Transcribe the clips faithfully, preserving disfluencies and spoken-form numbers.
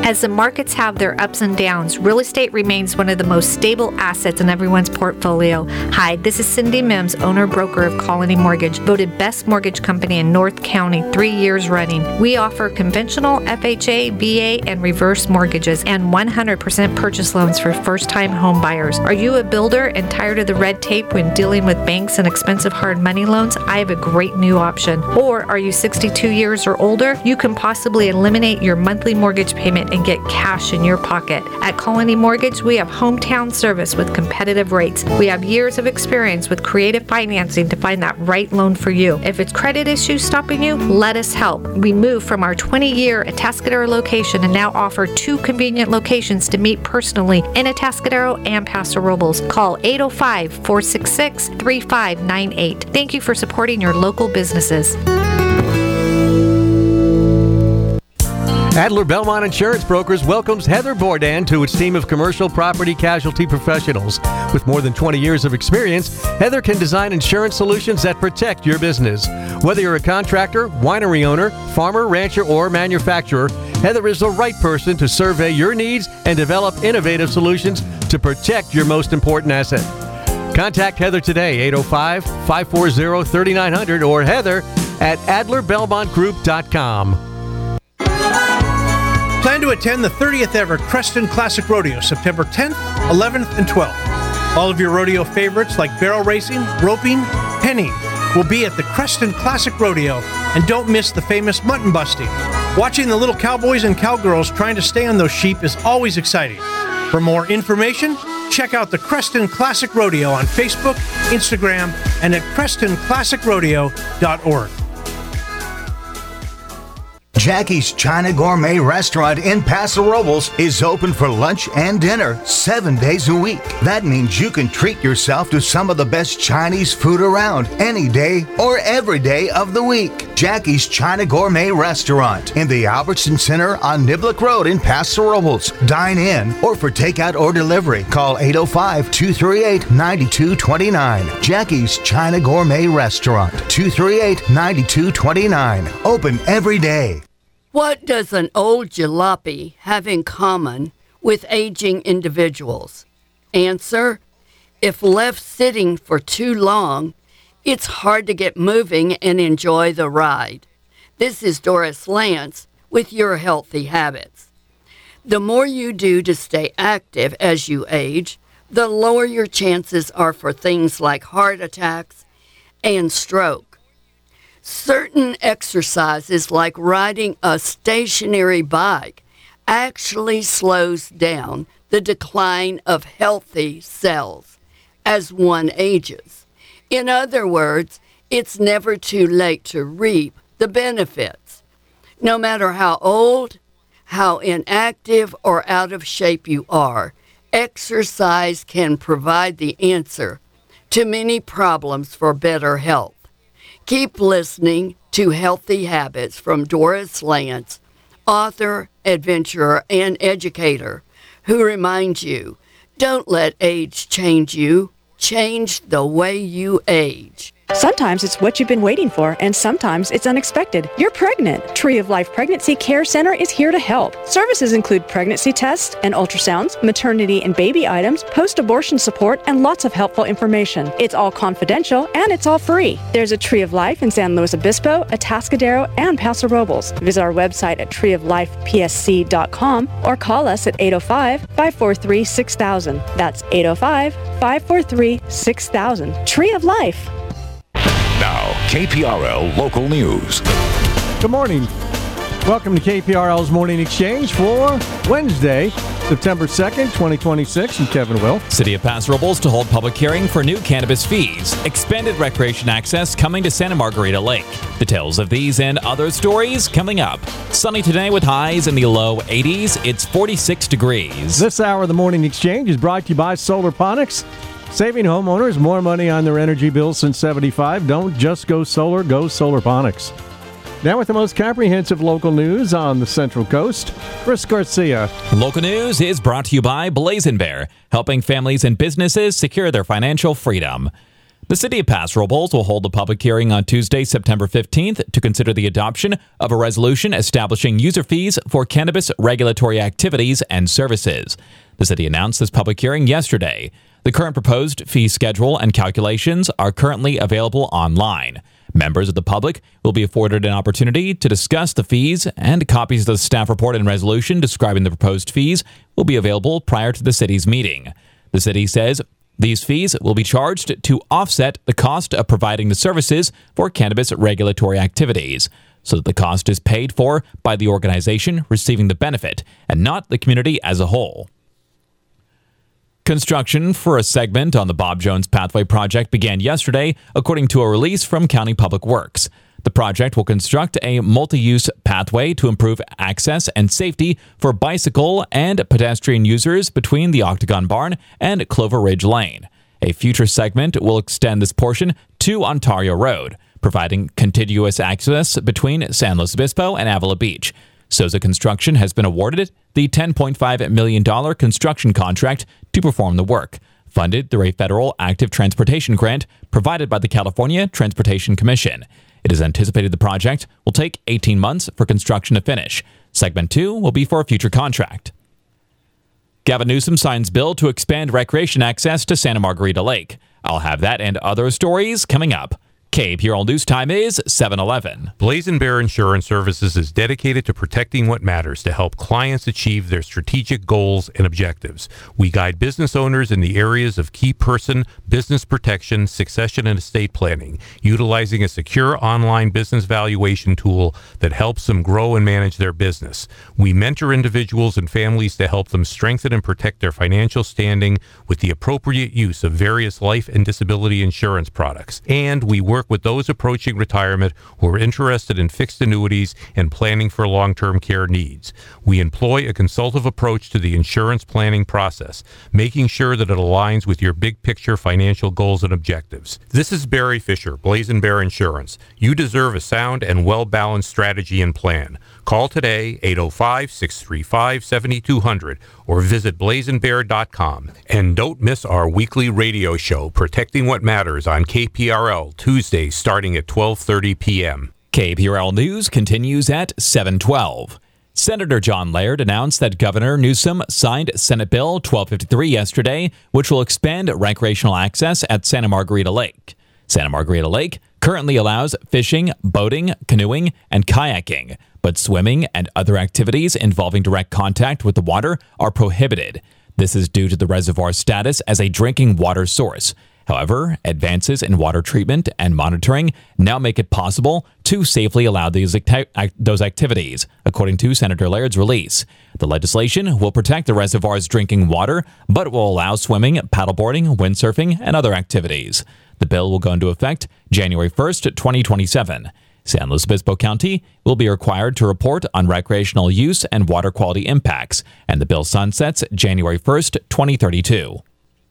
As the markets have their ups and downs, real estate remains one of the most stable assets in everyone's portfolio. Hi, this is Cindy Mims, owner-broker of Colony Mortgage, voted best mortgage company in North County three years running. We offer conventional F H A, V A, and reverse mortgages and one hundred percent purchase loans for first-time home buyers. Are you a builder and tired of the red tape when dealing with banks and expensive hard money loans? I have a great new option. Or are you sixty-two years or older? You can possibly eliminate your monthly mortgage payment and get cash in your pocket. At Colony Mortgage, we have hometown service with competitive rates. We have years of experience with creative financing to find that right loan for you. If it's credit issues stopping you, let us help. We moved from our twenty-year Atascadero location and now offer two convenient locations to meet personally in Atascadero and Paso Robles. Call eight oh five, four six six, three five nine eight. Thank you for supporting your local businesses. Adler Belmont Insurance Brokers welcomes Heather Bourdain to its team of commercial property casualty professionals. With more than twenty years of experience, Heather can design insurance solutions that protect your business. Whether you're a contractor, winery owner, farmer, rancher, or manufacturer, Heather is the right person to survey your needs and develop innovative solutions to protect your most important asset. Contact Heather today, eight oh five, five four zero, three nine zero zero or Heather at adler belmont group dot com. Plan to attend the thirtieth ever Creston Classic Rodeo, September tenth, eleventh, and twelfth. All of your rodeo favorites like barrel racing, roping, penning will be at the Creston Classic Rodeo, and don't miss the famous mutton busting. Watching the little cowboys and cowgirls trying to stay on those sheep is always exciting. For more information, check out the Creston Classic Rodeo on Facebook, Instagram, and at creston classic rodeo dot org. Jackie's China Gourmet Restaurant in Paso Robles is open for lunch and dinner seven days a week. That means you can treat yourself to some of the best Chinese food around any day or every day of the week. Jackie's China Gourmet Restaurant in the Albertson Center on Niblick Road in Paso Robles. Dine in or for takeout or delivery, call eight oh five, two three eight, nine two two nine. Jackie's China Gourmet Restaurant, two three eight, nine two two nine. Open every day. What does an old jalopy have in common with aging individuals? Answer: if left sitting for too long, it's hard to get moving and enjoy the ride. This is Doris Lance with Your Healthy Habits. The more you do to stay active as you age, the lower your chances are for things like heart attacks and stroke. Certain exercises, like riding a stationary bike, actually slows down the decline of healthy cells as one ages. In other words, it's never too late to reap the benefits. No matter how old, how inactive, or out of shape you are, exercise can provide the answer to many problems for better health. Keep listening to Healthy Habits from Doris Lance, author, adventurer, and educator, who reminds you, don't let age change you, change the way you age. Sometimes it's what you've been waiting for, and sometimes it's unexpected. You're pregnant. Tree of Life Pregnancy Care Center is here to help. Services include pregnancy tests and ultrasounds, maternity and baby items, post-abortion support, and lots of helpful information. It's all confidential, and it's all free. There's a Tree of Life in San Luis Obispo, Atascadero, and Paso Robles. Visit our website at tree of life p s c dot com or call us at eight oh five, five four three, six thousand. That's eight oh five, five four three, six thousand. Tree of Life. Now, K P R L Local News. Good morning. Welcome to K P R L's Morning Exchange for Wednesday, September second, twenty twenty-six. I'm Kevin Will. City of Paso Robles to hold public hearing for new cannabis fees. Expanded recreation access coming to Santa Margarita Lake. Details of these and other stories coming up. Sunny today with highs in the low eighties. It's forty-six degrees. This hour of the Morning Exchange is brought to you by Solarponics. Saving homeowners more money on their energy bills since seventy-five. Don't just go solar, go Solarponics. Now with the most comprehensive local news on the Central Coast, Chris Garcia. Local news is brought to you by Blazing Bear, helping families and businesses secure their financial freedom. The City of Paso Robles will hold a public hearing on Tuesday, September fifteenth, to consider the adoption of a resolution establishing user fees for cannabis regulatory activities and services. The city announced this public hearing yesterday. The current proposed fee schedule and calculations are currently available online. Members of the public will be afforded an opportunity to discuss the fees, and copies of the staff report and resolution describing the proposed fees will be available prior to the city's meeting. The city says these fees will be charged to offset the cost of providing the services for cannabis regulatory activities, so that the cost is paid for by the organization receiving the benefit and not the community as a whole. Construction for a segment on the Bob Jones Pathway project began yesterday, according to a release from County Public Works. The project will construct a multi-use pathway to improve access and safety for bicycle and pedestrian users between the Octagon Barn and Clover Ridge Lane. A future segment will extend this portion to Ontario Road, providing contiguous access between San Luis Obispo and Avila Beach. Souza Construction has been awarded the ten point five million dollars construction contract to perform the work, funded through a federal active transportation grant provided by the California Transportation Commission. It is anticipated the project will take eighteen months for construction to finish. Segment two will be for a future contract. Gavin Newsom signs bill to expand recreation access to Santa Margarita Lake. I'll have that and other stories coming up. K P R L News Time is seven eleven. Blazing Bear Insurance Services is dedicated to protecting what matters to help clients achieve their strategic goals and objectives. We guide business owners in the areas of key person, business protection, succession, and estate planning, utilizing a secure online business valuation tool that helps them grow and manage their business. We mentor individuals and families to help them strengthen and protect their financial standing with the appropriate use of various life and disability insurance products. And we work with those approaching retirement who are interested in fixed annuities and planning for long-term care needs. We employ a consultative approach to the insurance planning process, making sure that it aligns with your big picture financial goals and objectives. This is Barry Fisher, Blazing Bear Insurance. You deserve a sound and well-balanced strategy and plan. Call today, eight oh five, six three five, seven two zero zero, or visit blazing bear dot com. And don't miss our weekly radio show, Protecting What Matters, on K P R L, Tuesdays starting at twelve thirty p.m. K P R L News continues at seven twelve. Senator John Laird announced that Governor Newsom signed Senate Bill twelve fifty-three yesterday, which will expand recreational access at Santa Margarita Lake. Santa Margarita Lake currently allows fishing, boating, canoeing, and kayaking, but swimming and other activities involving direct contact with the water are prohibited. This is due to the reservoir's status as a drinking water source. However, advances in water treatment and monitoring now make it possible to safely allow these acti- those activities, according to Senator Laird's release. The legislation will protect the reservoir's drinking water, but will allow swimming, paddleboarding, windsurfing, and other activities. The bill will go into effect January first, twenty twenty-seven. San Luis Obispo County will be required to report on recreational use and water quality impacts, and the bill sunsets January first, twenty thirty-two.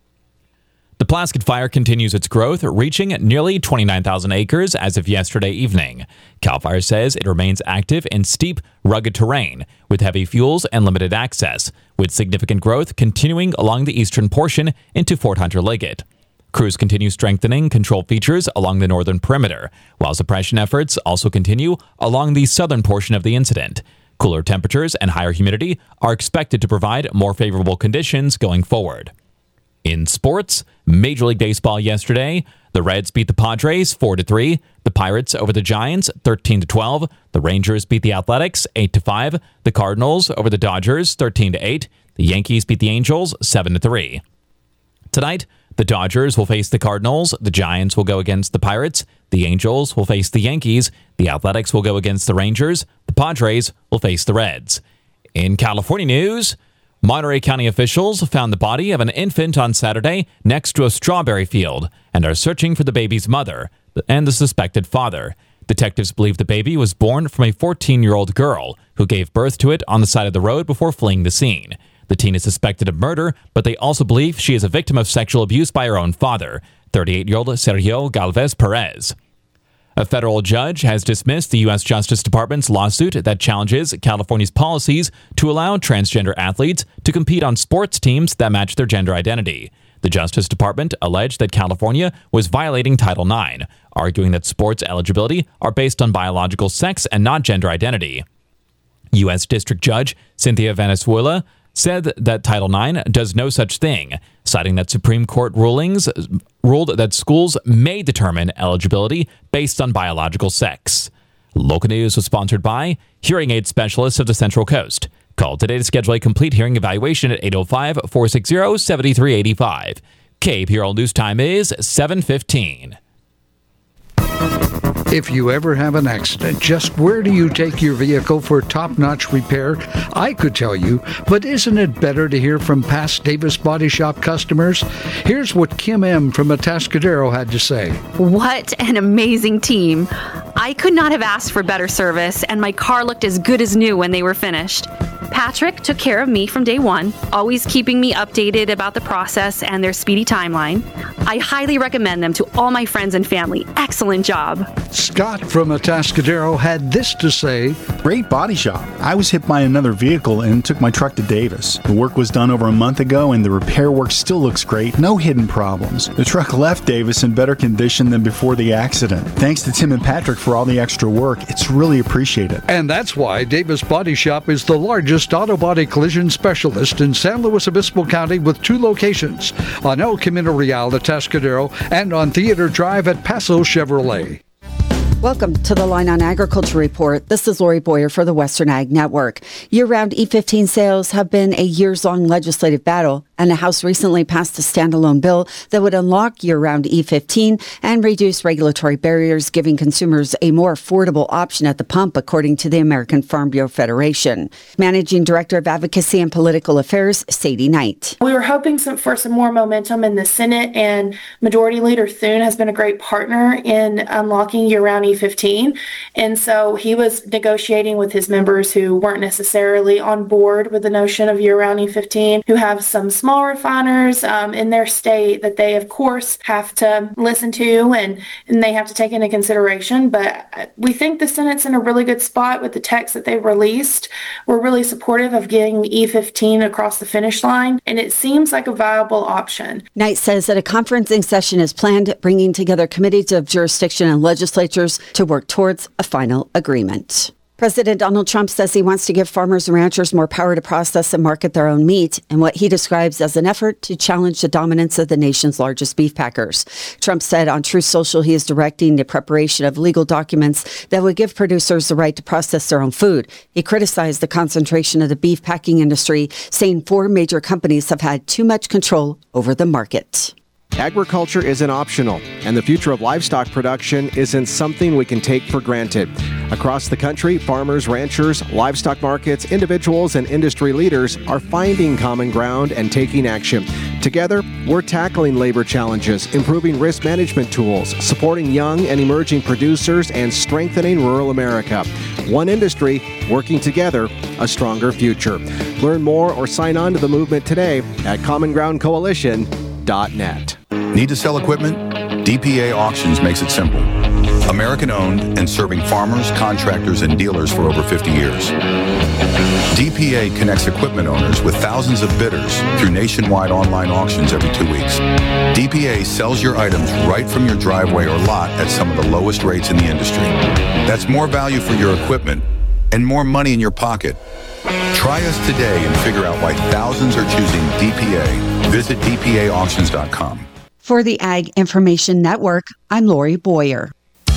The Plaskett Fire continues its growth, reaching nearly twenty-nine thousand acres as of yesterday evening. CAL FIRE says it remains active in steep, rugged terrain with heavy fuels and limited access, with significant growth continuing along the eastern portion into Fort Hunter Liggett. Crews continue strengthening control features along the northern perimeter, while suppression efforts also continue along the southern portion of the incident. Cooler temperatures and higher humidity are expected to provide more favorable conditions going forward. In sports, Major League Baseball yesterday, the Reds beat the Padres four to three, the Pirates over the Giants thirteen to twelve, the Rangers beat the Athletics eight to five, the Cardinals over the Dodgers thirteen to eight, the Yankees beat the Angels seven to three. Tonight, the Dodgers will face the Cardinals, the Giants will go against the Pirates, the Angels will face the Yankees, the Athletics will go against the Rangers, the Padres will face the Reds. In California news, Monterey County officials found the body of an infant on Saturday next to a strawberry field and are searching for the baby's mother and the suspected father. Detectives believe the baby was born from a fourteen-year-old girl who gave birth to it on the side of the road before fleeing the scene. The teen is suspected of murder, but they also believe she is a victim of sexual abuse by her own father, thirty-eight-year-old Sergio Galvez Perez. A federal judge has dismissed the U S Justice Department's lawsuit that challenges California's policies to allow transgender athletes to compete on sports teams that match their gender identity. The Justice Department alleged that California was violating Title nine, arguing that sports eligibility are based on biological sex and not gender identity. U S District Judge Cynthia Venezuela said that Title nine does no such thing, citing that Supreme Court rulings ruled that schools may determine eligibility based on biological sex. Local News was sponsored by Hearing Aid Specialists of the Central Coast. Call today to schedule a complete hearing evaluation at eight oh five, four six zero, seven three eight five. K P R L News Time is seven fifteen. If you ever have an accident, just where do you take your vehicle for top-notch repair? I could tell you, but isn't it better to hear from past Davis Body Shop customers? Here's what Kim M. from Atascadero had to say. What an amazing team. I could not have asked for better service, and my car looked as good as new when they were finished. Patrick took care of me from day one, always keeping me updated about the process and their speedy timeline. I highly recommend them to all my friends and family. Excellent job. Scott from Atascadero had this to say. Great body shop. I was hit by another vehicle and took my truck to Davis. The work was done over a month ago and the repair work still looks great. No hidden problems. The truck left Davis in better condition than before the accident. Thanks to Tim and Patrick for all the extra work. It's really appreciated. And that's why Davis Body Shop is the largest auto body collision specialist in San Luis Obispo County with two locations, on El Camino Real at Atascadero and on Theater Drive at Paso Chevrolet. Welcome to the Line on Agriculture Report. This is Lori Boyer for the Western Ag Network. Year-round E fifteen sales have been a years-long legislative battle, and the House recently passed a standalone bill that would unlock year-round E fifteen and reduce regulatory barriers, giving consumers a more affordable option at the pump, according to the American Farm Bureau Federation. Managing Director of Advocacy and Political Affairs, Sadie Knight. We were hoping some, for some more momentum in the Senate, and Majority Leader Thune has been a great partner in unlocking year-round E fifteen, and so he was negotiating with his members who weren't necessarily on board with the notion of year-round E fifteen, who have some small refiners um, in their state that they of course have to listen to and, and they have to take into consideration. But we think the Senate's in a really good spot with the text that they've released. We're really supportive of getting E fifteen across the finish line, and it seems like a viable option. Knight says that a conferencing session is planned, bringing together committees of jurisdiction and legislatures to work towards a final agreement. President Donald Trump says he wants to give farmers and ranchers more power to process and market their own meat in what he describes as an effort to challenge the dominance of the nation's largest beef packers. Trump said on Truth Social he is directing the preparation of legal documents that would give producers the right to process their own food. He criticized the concentration of the beef packing industry, saying four major companies have had too much control over the market. Agriculture isn't optional, and the future of livestock production isn't something we can take for granted. Across the country, farmers, ranchers, livestock markets, individuals, and industry leaders are finding common ground and taking action. Together, we're tackling labor challenges, improving risk management tools, supporting young and emerging producers, and strengthening rural America. One industry, working together, a stronger future. Learn more or sign on to the movement today at common ground coalition dot net. Need to sell equipment? D P A Auctions makes it simple. American owned and serving farmers, contractors, and dealers for over fifty years. D P A connects equipment owners with thousands of bidders through nationwide online auctions every two weeks. D P A sells your items right from your driveway or lot at some of the lowest rates in the industry. That's more value for your equipment and more money in your pocket. Try us today and figure out why thousands are choosing D P A. Visit D P A auctions dot com. For the Ag Information Network, I'm Lori Boyer.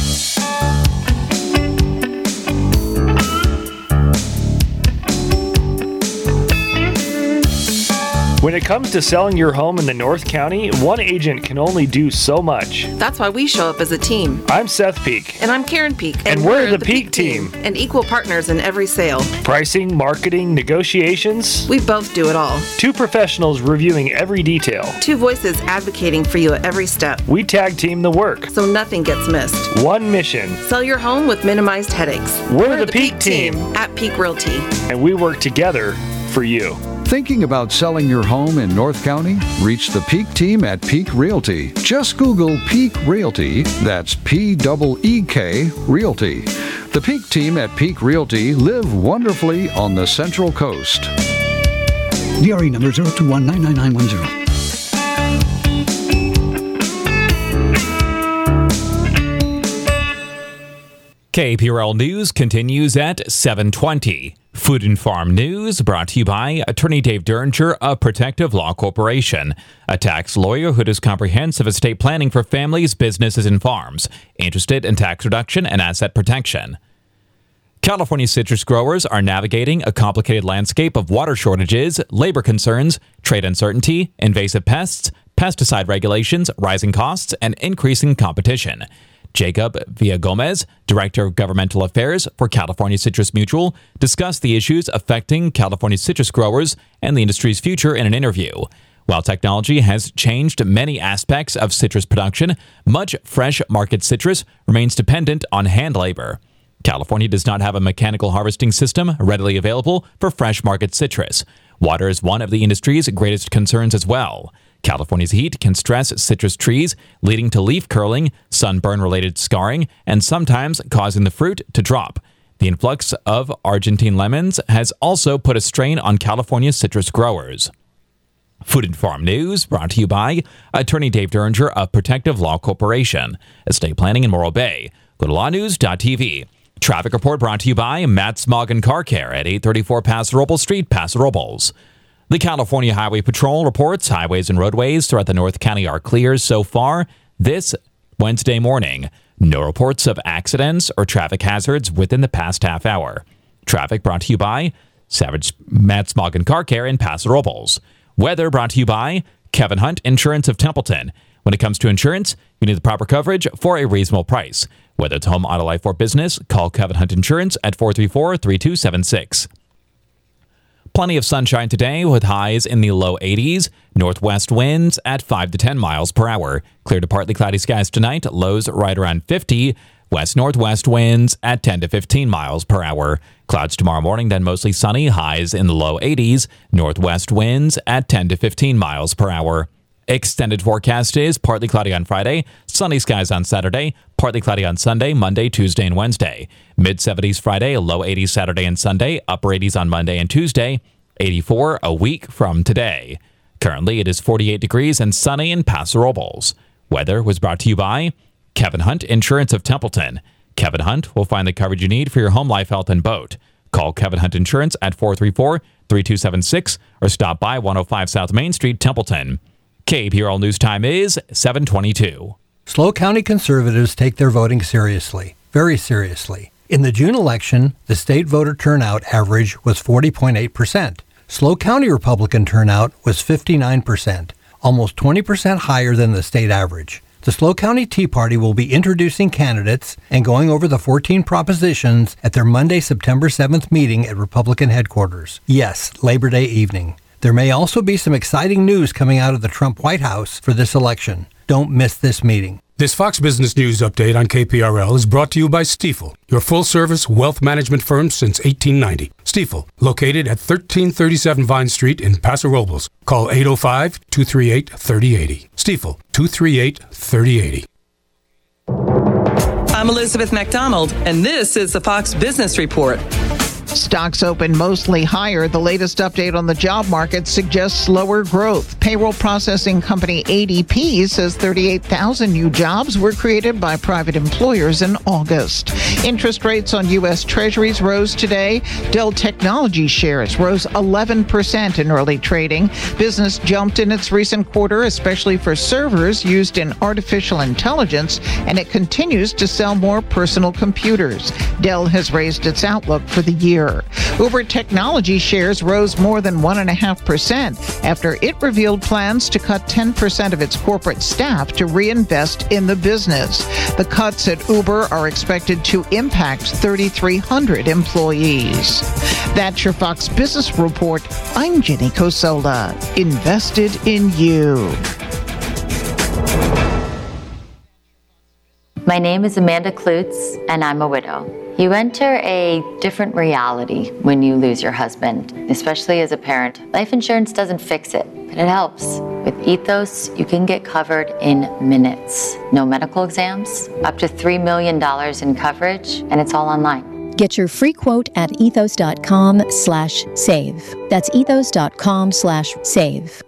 When it comes to selling your home in the North County, one agent can only do so much. That's why we show up as a team. I'm Seth Peak. And I'm Karen Peak. And, and we're, we're the, the Peak, Peak team. team. And equal partners in every sale. Pricing, marketing, negotiations. We both do it all. Two professionals reviewing every detail. Two voices advocating for you at every step. We tag team the work. So nothing gets missed. One mission. Sell your home with minimized headaches. We're, we're the, the Peak, Peak team. team at Peak Realty. And we work together for you. Thinking about selling your home in North County? Reach the Peak team at Peak Realty. Just Google Peak Realty. That's P E E K Realty. The Peak team at Peak Realty live wonderfully on the Central Coast. D R E number zero two one nine nine nine one zero. K P R L News continues at seven twenty. Food and Farm News brought to you by Attorney Dave Derringer of Protective Law Corporation, a tax lawyer who does comprehensive estate planning for families, businesses, and farms, interested in tax reduction and asset protection. California citrus growers are navigating a complicated landscape of water shortages, labor concerns, trade uncertainty, invasive pests, pesticide regulations, rising costs, and increasing competition. Jacob Villagomez, Director of Governmental Affairs for California Citrus Mutual, discussed the issues affecting California citrus growers and the industry's future in an interview. While technology has changed many aspects of citrus production, much fresh market citrus remains dependent on hand labor. California does not have a mechanical harvesting system readily available for fresh market citrus. Water is one of the industry's greatest concerns as well. California's heat can stress citrus trees, leading to leaf curling, sunburn-related scarring, and sometimes causing the fruit to drop. The influx of Argentine lemons has also put a strain on California citrus growers. Food and Farm News brought to you by Attorney Dave Derringer of Protective Law Corporation, estate planning in Morro Bay. Go to law news dot t v. Traffic report brought to you by Matt Smoggin Car Care at eight thirty-four Paso Robles Street, Paso Robles. The California Highway Patrol reports highways and roadways throughout the North County are clear so far this Wednesday morning. No reports of accidents or traffic hazards within the past half hour. Traffic brought to you by Savage Matt Smoggin Car Care in Paso Robles. Weather brought to you by Kevin Hunt Insurance of Templeton. When it comes to insurance, you need the proper coverage for a reasonable price. Whether it's home, auto, life, or business, call Kevin Hunt Insurance at four three four, three two seven six. Plenty of sunshine today with highs in the low eighties. Northwest winds at five to ten miles per hour. Clear to partly cloudy skies tonight. Lows right around fifty. West-northwest winds at ten to fifteen miles per hour. Clouds tomorrow morning, then mostly sunny. Highs in the low eighties. Northwest winds at ten to fifteen miles per hour. Extended forecast is partly cloudy on Friday, sunny skies on Saturday, partly cloudy on Sunday, Monday, Tuesday, and Wednesday. mid seventies Friday, low eighties Saturday and Sunday, upper eighties on Monday and Tuesday, eighty-four a week from today. Currently, it is forty-eight degrees and sunny in Paso Robles. Weather was brought to you by Kevin Hunt Insurance of Templeton. Kevin Hunt will find the coverage you need for your home, life, health, and boat. Call Kevin Hunt Insurance at four three four, three two seven six or stop by one oh five South Main Street, Templeton. K P R L News Time is seven twenty-two. SLO County conservatives take their voting seriously, very seriously. In the June election, the state voter turnout average was forty point eight percent. SLO County Republican turnout was fifty-nine percent, almost twenty percent higher than the state average. The SLO County Tea Party will be introducing candidates and going over the fourteen propositions at their Monday, September seventh meeting at Republican headquarters. Yes, Labor Day evening. There may also be some exciting news coming out of the Trump White House for this election. Don't miss this meeting. This Fox Business News update on K P R L is brought to you by Stifel, your full-service wealth management firm since eighteen ninety. Stifel, located at thirteen thirty-seven Vine Street in Paso Robles. Call eight oh five, two three eight, three oh eight oh. Stifel, two three eight, three oh eight oh. I'm Elizabeth McDonald, and this is the Fox Business Report. Stocks open mostly higher. The latest update on the job market suggests slower growth. Payroll processing company A D P says thirty-eight thousand new jobs were created by private employers in August. Interest rates on U S Treasuries rose today. Dell Technologies shares rose eleven percent in early trading. Business jumped in its recent quarter, especially for servers used in artificial intelligence, and it continues to sell more personal computers. Dell has raised its outlook for the year. Uber Technology shares rose more than one point five percent after it revealed plans to cut ten percent of its corporate staff to reinvest in the business. The cuts at Uber are expected to impact three thousand three hundred employees. That's your Fox Business Report. I'm Jenny Cosola. Invested in you. My name is Amanda Klutz, and I'm a widow. You enter a different reality when you lose your husband, especially as a parent. Life insurance doesn't fix it, but it helps. With Ethos, you can get covered in minutes. No medical exams, up to three million dollars in coverage, and it's all online. Get your free quote at ethos.com slash save. That's ethos.com slash save.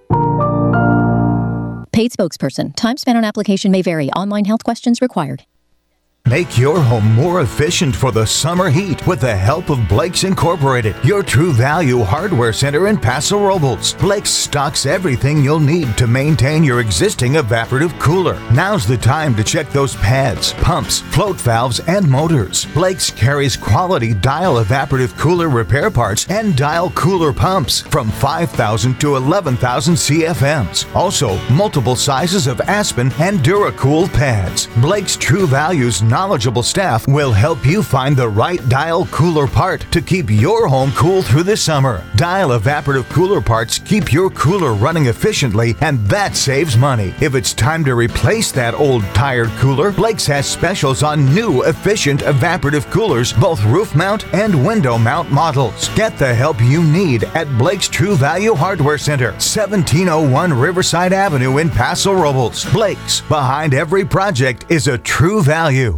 Paid spokesperson. Time spent on application may vary. Online health questions required. Make your home more efficient for the summer heat with the help of Blake's Incorporated, your true value hardware center in Paso Robles. Blake's stocks everything you'll need to maintain your existing evaporative cooler. Now's the time to check those pads, pumps, float valves, and motors. Blake's carries quality Dial evaporative cooler repair parts and Dial cooler pumps from five thousand to eleven thousand C F Ms. Also, multiple sizes of Aspen and DuraCool pads. Blake's True Values knowledgeable staff will help you find the right Dial cooler part to keep your home cool through the summer. Dial evaporative cooler parts keep your cooler running efficiently, and that saves money. If it's time to replace that old tired cooler, Blake's has specials on new efficient evaporative coolers, both roof mount and window mount models. Get the help you need at Blake's True Value Hardware Center, seventeen oh one Riverside Avenue in Paso Robles. Blake's, behind every project is a true value.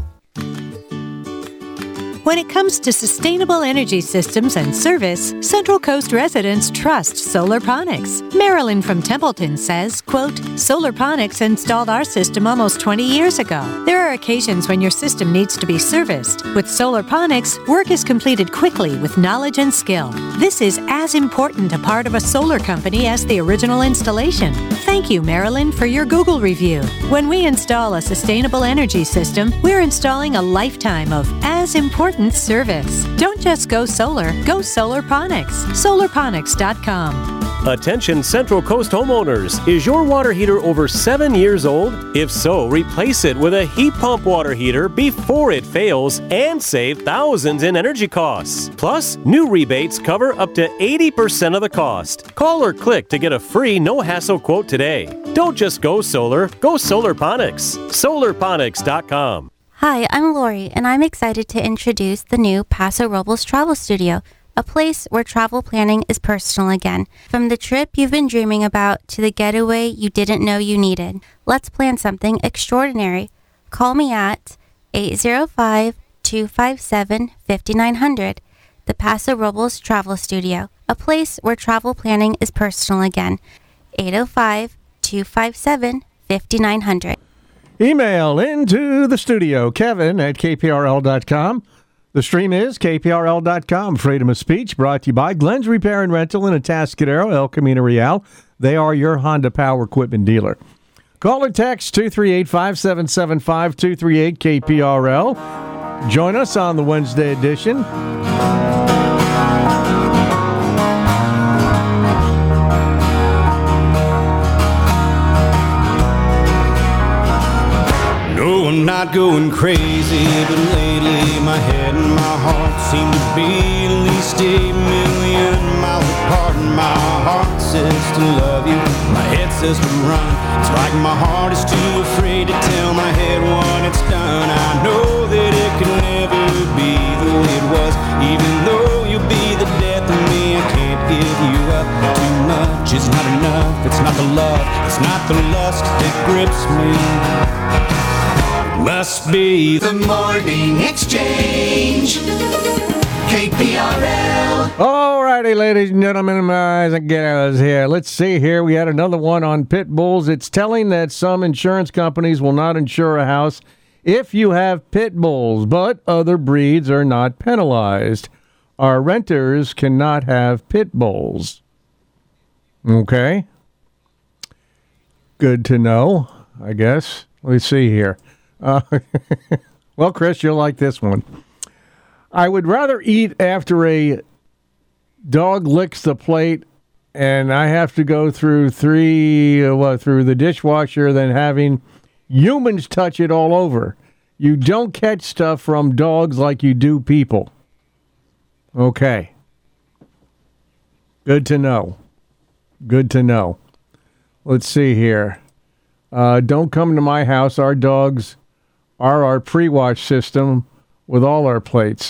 When it comes to sustainable energy systems and service, Central Coast residents trust Solarponics. Marilyn from Templeton says, quote, Solarponics installed our system almost twenty years ago. There are occasions when your system needs to be serviced. With Solarponics, work is completed quickly with knowledge and skill. This is as important a part of a solar company as the original installation. Thank you, Marilyn, for your Google review. When we install a sustainable energy system, we're installing a lifetime of as important service. Don't just go solar, go Solarponics. Solarponics dot com. Attention Central Coast homeowners. Is your water heater over seven years old? If so, replace it with a heat pump water heater before it fails and save thousands in energy costs. Plus, new rebates cover up to eighty percent of the cost. Call or click to get a free no-hassle quote today. Don't just go solar, go Solarponics. Solarponics dot com. Hi, I'm Lori, and I'm excited to introduce the new Paso Robles Travel Studio, a place where travel planning is personal again. From the trip you've been dreaming about to the getaway you didn't know you needed, let's plan something extraordinary. Call me at eight zero five, two five seven, five nine zero zero. The Paso Robles Travel Studio, a place where travel planning is personal again. eight zero five, two five seven, five nine zero zero. Email into the studio, Kevin at K P R L dot com. The stream is K P R L dot com. Freedom of Speech brought to you by Glenn's Repair and Rental in Atascadero, El Camino Real. They are your Honda Power Equipment dealer. Call or text two three eight, five seven seven five, two three eight K P R L. Join us on the Wednesday edition. No, I'm not going crazy, but lately my head and my heart seem to be at least a million miles apart. And my heart says to love you, my head says to run. It's like my heart is too afraid to tell my head when it's done. I know that it can never be the way it was, even though you'll be the death of me. I can't give you up. Too much is not enough. It's not the love, it's not the lust that grips me. Must be the Morning Exchange. K P R L. All righty, ladies and gentlemen, guys and gals here. Let's see here. We had another one on pit bulls. It's telling that some insurance companies will not insure a house if you have pit bulls, but other breeds are not penalized. Our renters cannot have pit bulls. Okay. Good to know, I guess. Let's see here. Uh, well, Chris, you'll like this one. I would rather eat after a dog licks the plate and I have to go through three, uh, what, through the dishwasher than having humans touch it all over. You don't catch stuff from dogs like you do people. Okay. Good to know. Good to know. Let's see here. Uh, don't come to my house. Our dogs are our pre-wash system with all our plates.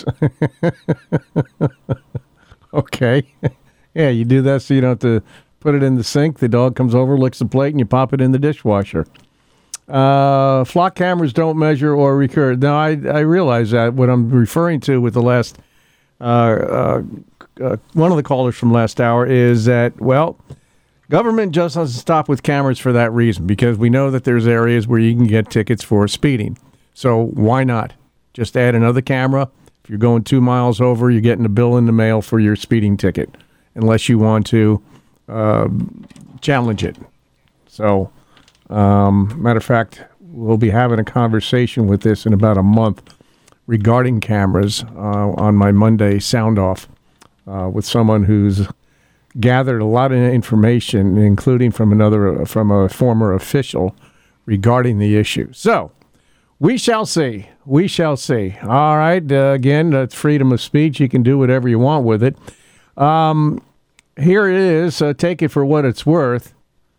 Okay. Yeah, you do that so you don't have to put it in the sink. The dog comes over, licks the plate, and you pop it in the dishwasher. Uh, flock cameras don't measure or record. Now, I, I realize that. What I'm referring to with the last, uh, uh, uh, one of the callers from last hour is that, well, government just doesn't stop with cameras for that reason, because we know that there's areas where you can get tickets for speeding. So why not? Just add another camera. If you're going two miles over, you're getting a bill in the mail for your speeding ticket, unless you want to uh, challenge it. So, um, matter of fact, we'll be having a conversation with this in about a month regarding cameras uh, on my Monday sound off uh, with someone who's gathered a lot of information, including from another from a former official regarding the issue. So we shall see. We shall see. All right. Uh, again, that's freedom of speech. You can do whatever you want with it. Um, here it is. Uh, take it for what it's worth.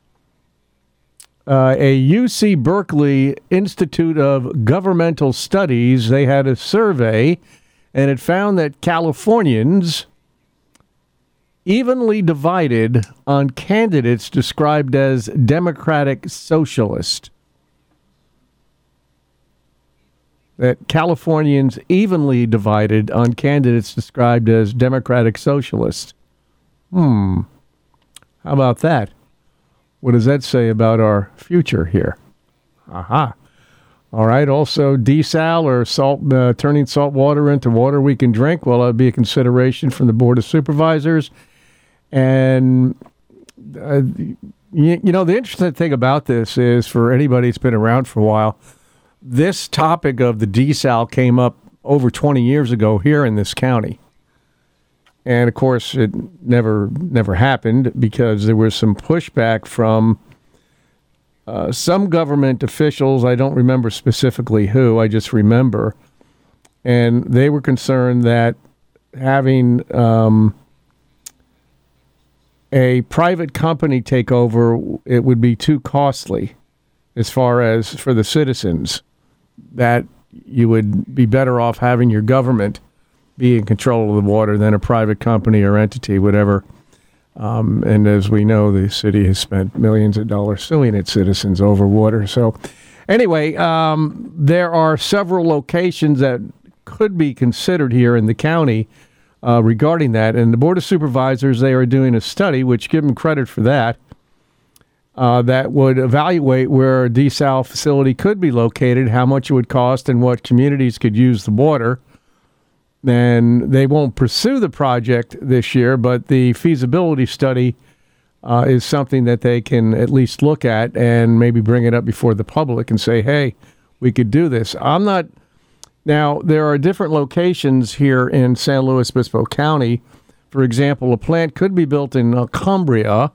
Uh, a U C Berkeley Institute of Governmental Studies, they had a survey, and it found that Californians evenly divided on candidates described as Democratic Socialist. That Californians evenly divided on candidates described as Democratic Socialist. Hmm. How about that? What does that say about our future here? Aha. All right. Also, desal or salt, uh, turning salt water into water we can drink. Well, that would be a consideration from the Board of Supervisors. And, uh, you, you know, the interesting thing about this is, for anybody that's been around for a while, this topic of the desal came up over twenty years ago here in this county. And, of course, it never never happened because there was some pushback from uh, some government officials. I don't remember specifically who. I just remember. And they were concerned that having um, a private company take over, it would be too costly as far as for the citizens, that you would be better off having your government be in control of the water than a private company or entity, whatever. Um, and as we know, the city has spent millions of dollars suing its citizens over water. So anyway, um, there are several locations that could be considered here in the county uh, regarding that. And the Board of Supervisors, they are doing a study, which give them credit for that, uh, that would evaluate where a desal facility could be located, how much it would cost, and what communities could use the water. And they won't pursue the project this year, but the feasibility study uh, is something that they can at least look at and maybe bring it up before the public and say, hey, we could do this. I'm not... Now, there are different locations here in San Luis Obispo County. For example, a plant could be built in uh, Cambria.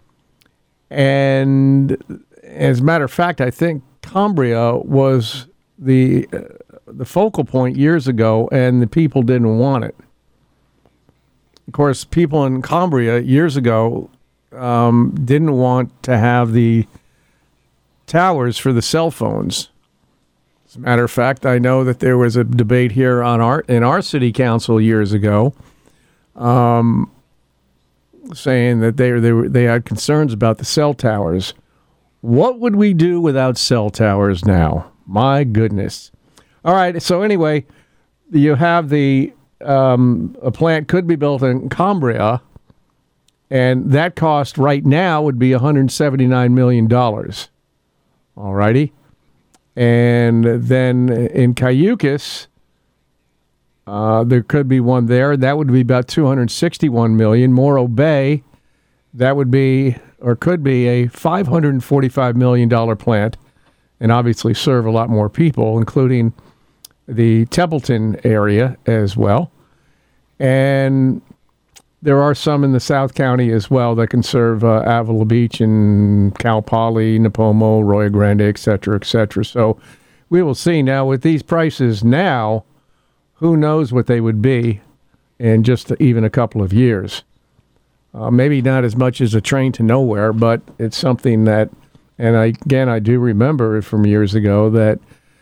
And as a matter of fact, I think Cambria was the... Uh, the focal point years ago, and the people didn't want it. Of course, people in Cambria years ago um, didn't want to have the towers for the cell phones. As a matter of fact, I know that there was a debate here on our in our city council years ago, um, saying that they they were, they had concerns about the cell towers. What would we do without cell towers now? My goodness. All right, so anyway, you have the, um, a plant could be built in Cambria, and that cost right now would be one hundred seventy-nine million dollars. All righty. And then in Cayucas, uh, there could be one there. That would be about two hundred sixty-one million dollars. Morro Bay, that would be, or could be, a five hundred forty-five million dollars plant, and obviously serve a lot more people, including the Templeton area as well. And there are some in the South County as well that can serve uh, Avila Beach and Cal Poly, Napomo, Roya Grande, et cetera, et cetera. So we will see. Now, with these prices now, who knows what they would be in just even a couple of years. Uh, maybe not as much as a train to nowhere, but it's something that, and I, again, I do remember from years ago that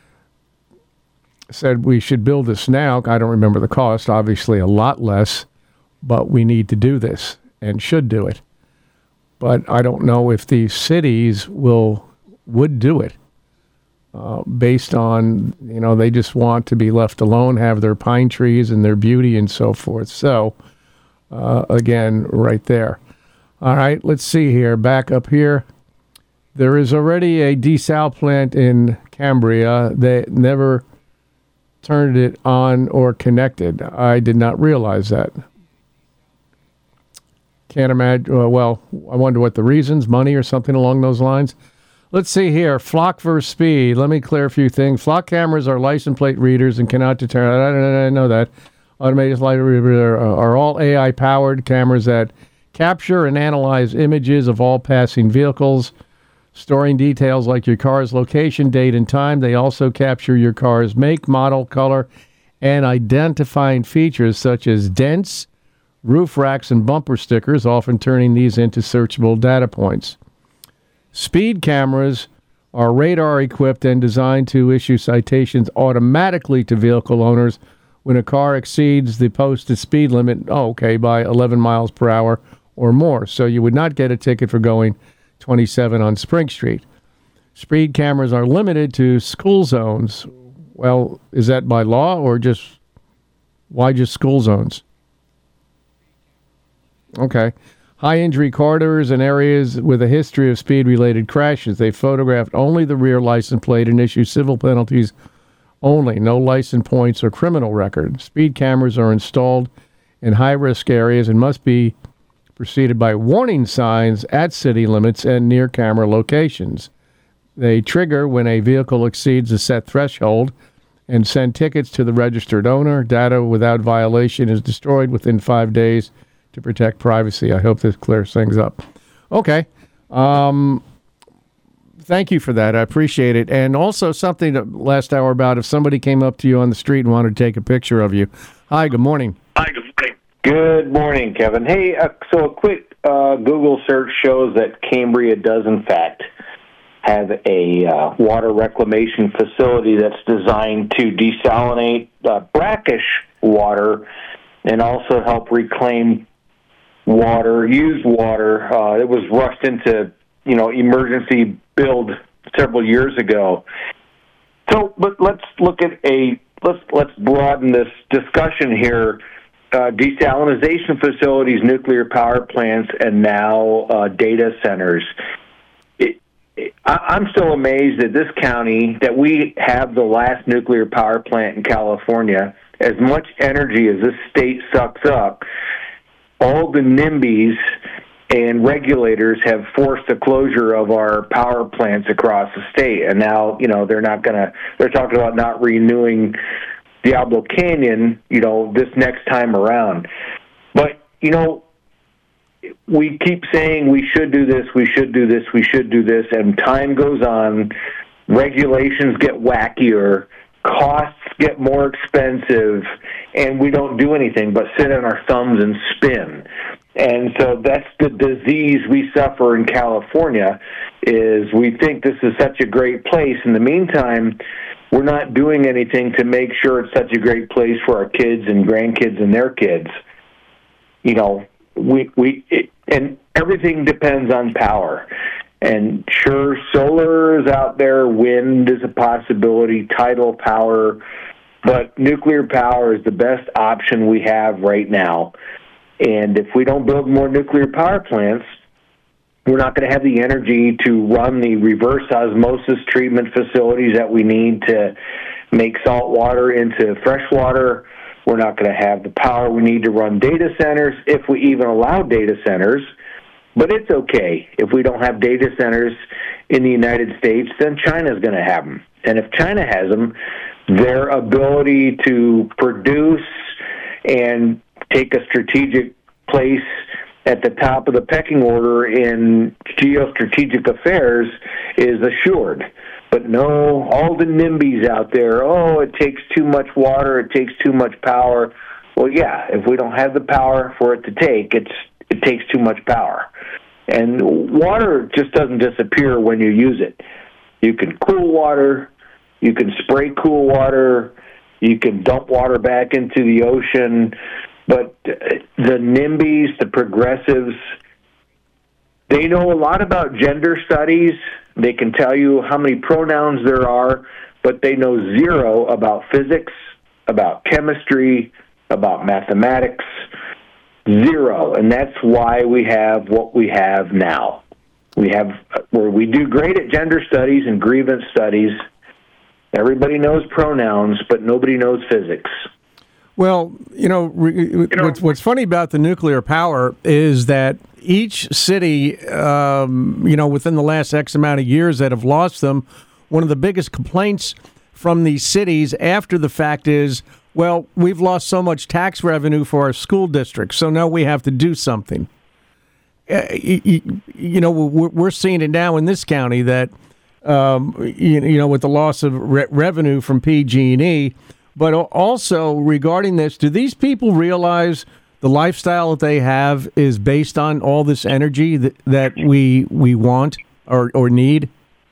said we should build this now. I don't remember the cost, obviously a lot less, but we need to do this and should do it. But I don't know if these cities will would do it uh, based on, you know, they just want to be left alone, have their pine trees and their beauty and so forth. So, uh, again, right there. All right, let's see here. Back up here. There is already a desal plant in Cambria that never... turned it on or connected. I did not realize that. Can't imagine. Uh, well, I wonder what the reasons, money or something along those lines. Let's see here. Flock versus speed. Let me clear a few things. Flock cameras are license plate readers and cannot determine. I, I know that. Automated light readers are, are all A I-powered cameras that capture and analyze images of all passing vehicles, storing details like your car's location, date, and time. They also capture your car's make, model, color, and identifying features such as dents, roof racks, and bumper stickers, often turning these into searchable data points. Speed cameras are radar-equipped and designed to issue citations automatically to vehicle owners when a car exceeds the posted speed limit, oh, okay, by eleven miles per hour or more. So you would not get a ticket for going twenty-seven on Spring Street. Speed cameras are limited to school zones. Well, is that by law or just, why just school zones? Okay. High injury corridors and areas with a history of speed-related crashes. They photographed only the rear license plate and issue civil penalties only, no license points or criminal record. Speed cameras are installed in high-risk areas and must be preceded by warning signs at city limits and near camera locations. They trigger when a vehicle exceeds a set threshold and send tickets to the registered owner. Data without violation is destroyed within five days to protect privacy. I hope this clears things up. Okay. Um, thank you for that. I appreciate it. And also something that last hour about if somebody came up to you on the street and wanted to take a picture of you. Hi, good morning. Hi, good morning. Good morning, Kevin. Hey, uh, so a quick uh, Google search shows that Cambria does, in fact, have a uh, water reclamation facility that's designed to desalinate uh, brackish water and also help reclaim water, used water. Uh, it was rushed into, you know, emergency build several years ago. So, but let's look at a let's let's broaden this discussion here. Uh, desalination facilities, nuclear power plants, and now uh, data centers. It, it, I, I'm still amazed that this county, that we have the last nuclear power plant in California. As much energy as this state sucks up, all the NIMBYs and regulators have forced the closure of our power plants across the state. And now, you know, they're not going to, they're talking about not renewing Diablo Canyon, you know, this next time around. But, you know, we keep saying we should do this, we should do this, we should do this, and time goes on, regulations get wackier, costs get more expensive, and we don't do anything but sit on our thumbs and spin. And so that's the disease we suffer in California, is we think this is such a great place. In the meantime, we're not doing anything to make sure it's such a great place for our kids and grandkids and their kids. You know, we we it, and everything depends on power. And sure, solar is out there, wind is a possibility, tidal power, but nuclear power is the best option we have right now. And if we don't build more nuclear power plants, we're not going to have the energy to run the reverse osmosis treatment facilities that we need to make salt water into fresh water. We're not going to have the power we need to run data centers, if we even allow data centers. But it's okay. If we don't have data centers in the United States, then China's going to have them. And if China has them, their ability to produce and take a strategic place at the top of the pecking order in geostrategic affairs is assured. But no, all the NIMBYs out there, oh, it takes too much water, it takes too much power. Well, yeah, if we don't have the power for it to take, it's it takes too much power. And water just doesn't disappear when you use it. You can cool water, you can spray cool water, you can dump water back into the ocean. But the NIMBYs, the progressives, they know a lot about gender studies. They can tell you how many pronouns there are, but they know zero about physics, about chemistry, about mathematics. Zero. And that's why we have what we have now. We have where we do great at gender studies and grievance studies, Everybody knows pronouns, but nobody knows physics. Well, you know, re- what's, what's funny about the nuclear power is that each city, um, you know, within the last X amount of years that have lost them, one of the biggest complaints from these cities after the fact is, well, we've lost so much tax revenue for our school districts, so now we have to do something. Uh, you, you know, we're, we're seeing it now in this county that, um, you, you know, with the loss of re- revenue from P G and E. But also regarding this, do these people realize the lifestyle that they have is based on all this energy that, that we we want or, or need?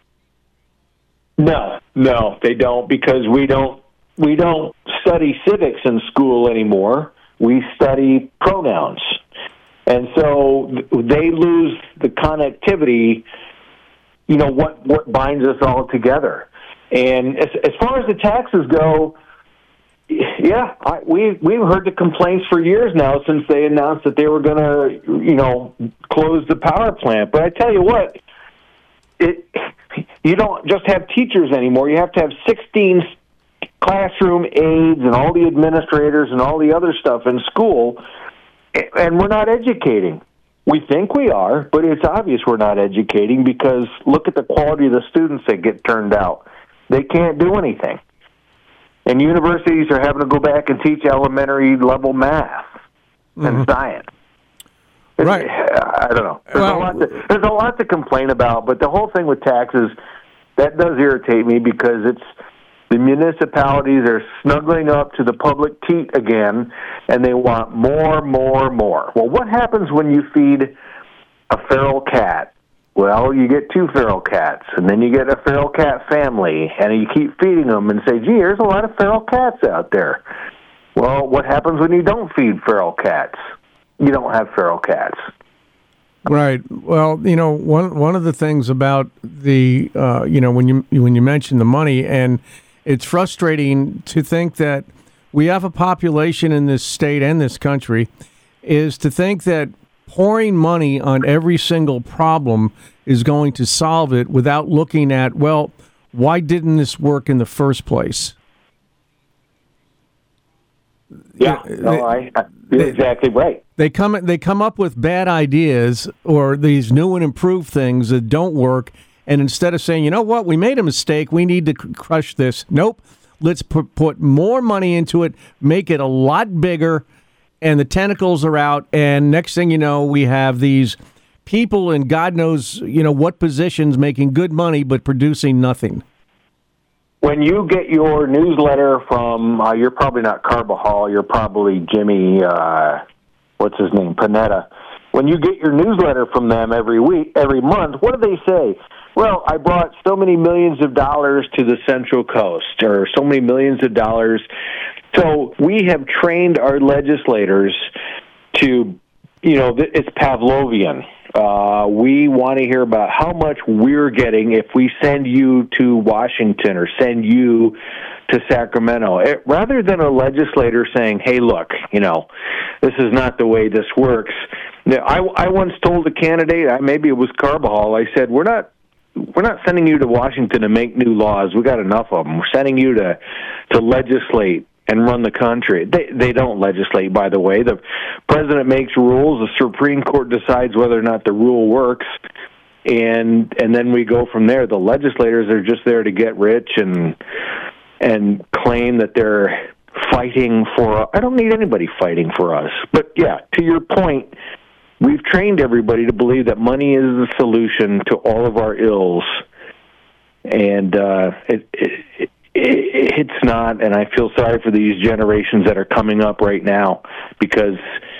No, no, they don't, because we don't we don't study civics in school anymore. We study pronouns. And so they lose the connectivity, you know, what, what binds us all together. And as, as far as the taxes go, yeah, I, we, we've heard the complaints for years now since they announced that they were going to, you know, close the power plant. But I tell you what, it, you don't just have teachers anymore. You have to have sixteen classroom aides and all the administrators and all the other stuff in school, and we're not educating. We think we are, but it's obvious we're not educating because look at the quality of the students that get turned out. They can't do anything. And universities are having to go back and teach elementary level math mm-hmm. and science. It's, right. I don't know. There's, well, a lot to, there's a lot to complain about, but the whole thing with taxes, that does irritate me because it's the municipalities are snuggling up to the public teat again, and they want more, more, more. Well, what happens when you feed a feral cat? Well, you get two feral cats, and then you get a feral cat family, and you keep feeding them and say, gee, there's a lot of feral cats out there. Well, what happens when you don't feed feral cats? You don't have feral cats. Right. Well, you know, one one of the things about the, uh, you know, when you when you mention the money, and it's frustrating to think that we have a population in this state and this country, is to think that pouring money on every single problem is going to solve it without looking at, well, why didn't this work in the first place? Yeah, no, I, I, you're exactly right. They come they come up with bad ideas or these new and improved things that don't work, and instead of saying, you know what, we made a mistake, we need to crush this. Nope, let's put, put more money into it, make it a lot bigger, and the tentacles are out, and next thing you know, we have these people in God knows, you know, what positions making good money but producing nothing. When you get your newsletter from, uh, you're probably not Carbajal, you're probably Jimmy, uh, what's his name, Panetta. When you get your newsletter from them every week, every month, what do they say? Well, I brought so many millions of dollars to the Central Coast, or so many millions of dollars. So we have trained our legislators to, you know, it's Pavlovian. Uh, we want to hear about how much we're getting if we send you to Washington or send you to Sacramento. It, rather than a legislator saying, hey, look, you know, this is not the way this works. Now, I, I once told a candidate, maybe it was Carbajal, I said, we're not We're not sending you to Washington to make new laws. We got enough of them. We're sending you to to legislate and run the country. They they don't legislate, by the way. The president makes rules. The Supreme Court decides whether or not the rule works, and and then we go from there. The legislators are just there to get rich and and claim that they're fighting for. I don't need anybody fighting for us. But yeah, to your point, we've trained everybody to believe that money is the solution to all of our ills, and uh, it, it, it, it's not. And I feel sorry for these generations that are coming up right now because,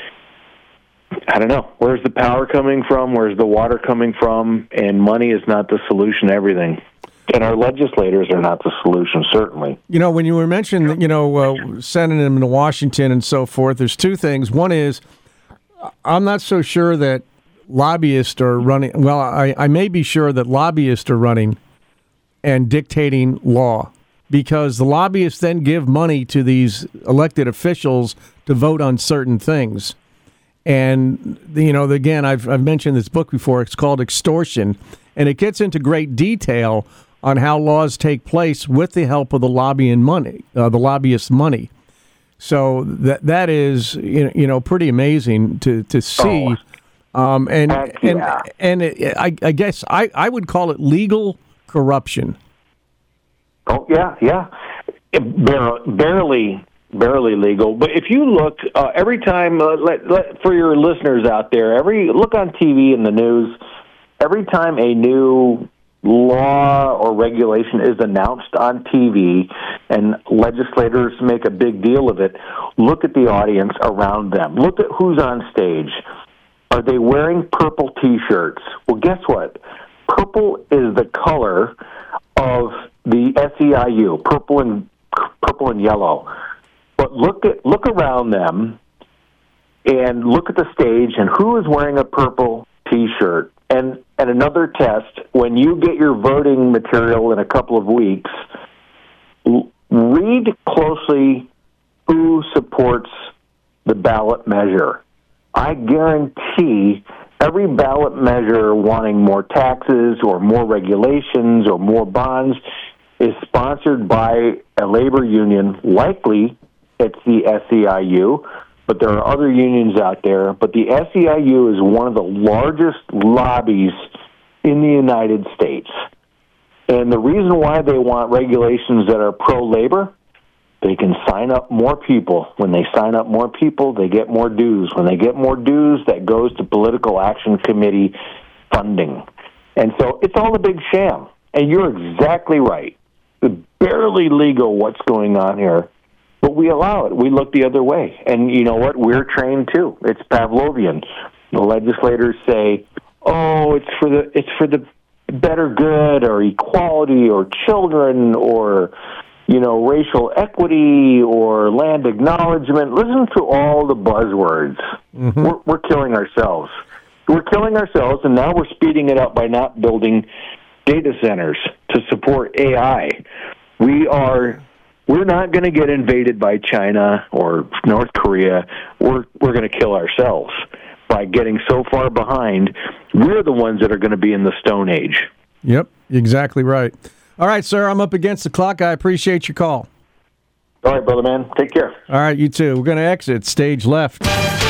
I don't know, where's the power coming from? Where's the water coming from? And money is not the solution to everything. And our legislators are not the solution, certainly. You know, when you were mentioning, you know, uh, sending them to Washington and so forth, there's two things. One is, I'm not so sure that lobbyists are running. Well, I, I may be sure that lobbyists are running and dictating law because the lobbyists then give money to these elected officials to vote on certain things. And, you know, again, I've, I've mentioned this book before. It's called Extortion, and it gets into great detail on how laws take place with the help of the lobbying money, uh, the lobbyist money. So that that is you know, you know pretty amazing to to see. Oh. Um, and Heck, and yeah. and it, I, I guess I, I would call it legal corruption. Oh yeah, yeah, it barely, barely barely legal. But if you look uh, every time, uh, let, let, for your listeners out there, every look on T V and the news, every time a new law or regulation is announced on T V and legislators make a big deal of it, look at the audience around them. Look at who's on stage. Are they wearing purple T-shirts? Well, guess what? Purple is the color of the S E I U, purple and purple and yellow. But look at look around them and look at the stage and who is wearing a purple T-shirt. And and another test, when you get your voting material in a couple of weeks, read closely who supports the ballot measure. I guarantee every ballot measure wanting more taxes or more regulations or more bonds is sponsored by a labor union. Likely it's the S E I U, but there are other unions out there. But the S E I U is one of the largest lobbies in the United States. And the reason why they want regulations that are pro-labor, they can sign up more people. When they sign up more people, they get more dues. When they get more dues, that goes to political action committee funding. And so it's all a big sham. And you're exactly right. It's barely legal what's going on here, but we allow it. We look the other way. And you know what? We're trained too. It's Pavlovian. The legislators say, oh, it's for the it's for the better good or equality or children or you know, racial equity or land acknowledgement. Listen to all the buzzwords. Mm-hmm. We're, we're killing ourselves. We're killing ourselves, and now we're speeding it up by not building data centers to support A I. We are, we're not going to get invaded by China or North Korea. We're, we're going to kill ourselves by getting so far behind. We're the ones that are going to be in the Stone Age. Yep, exactly right. All right, sir, I'm up against the clock. I appreciate your call. All right, brother, man. Take care. All right, you too. We're going to exit stage left.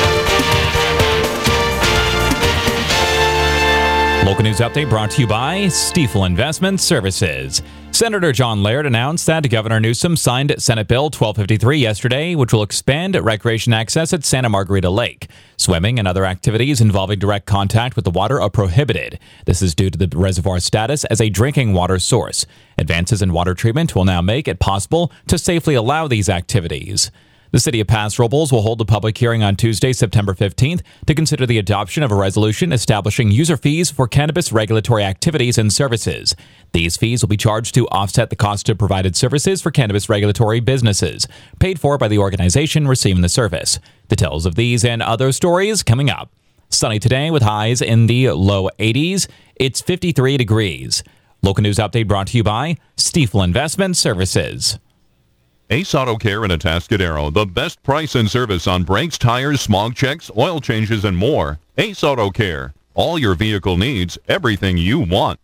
Local news update brought to you by Stiefel Investment Services. Senator John Laird announced that Governor Newsom signed Senate Bill twelve fifty-three yesterday, which will expand recreation access at Santa Margarita Lake. Swimming and other activities involving direct contact with the water are prohibited. This is due to the reservoir's status as a drinking water source. Advances in water treatment will now make it possible to safely allow these activities. The city of Paso Robles will hold a public hearing on Tuesday, September fifteenth, to consider the adoption of a resolution establishing user fees for cannabis regulatory activities and services. These fees will be charged to offset the cost of provided services for cannabis regulatory businesses, paid for by the organization receiving the service. Details of these and other stories coming up. Sunny today with highs in the low eighties. It's fifty-three degrees. Local news update brought to you by Stiefel Investment Services. Ace Auto Care in Atascadero, the best price and service on brakes, tires, smog checks, oil changes, and more. Ace Auto Care. All your vehicle needs, everything you want.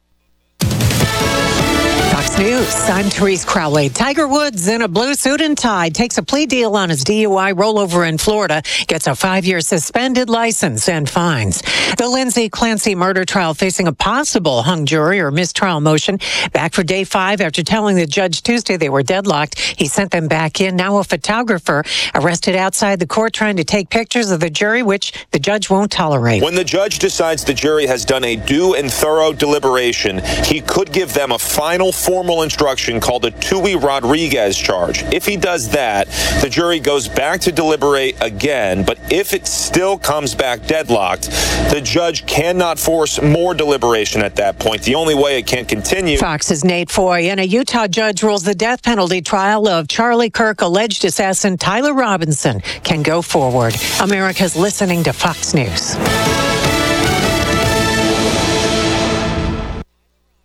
Fox News, I'm Therese Crowley. Tiger Woods in a blue suit and tie takes a plea deal on his D U I rollover in Florida, gets a five-year suspended license and fines. The Lindsay Clancy murder trial facing a possible hung jury or mistrial motion. Back for day five after telling the judge Tuesday they were deadlocked. He sent them back in. Now a photographer arrested outside the court trying to take pictures of the jury, which the judge won't tolerate. When the judge decides the jury has done a due and thorough deliberation, he could give them a final formal instruction called a Tui Rodriguez charge. If he does that, the jury goes back to deliberate again, but if it still comes back deadlocked, the judge cannot force more deliberation at that point. The only way it can continue. Fox's Nate Foy and a Utah judge rules the death penalty trial of Charlie Kirk alleged assassin Tyler Robinson can go forward. America's listening to Fox News.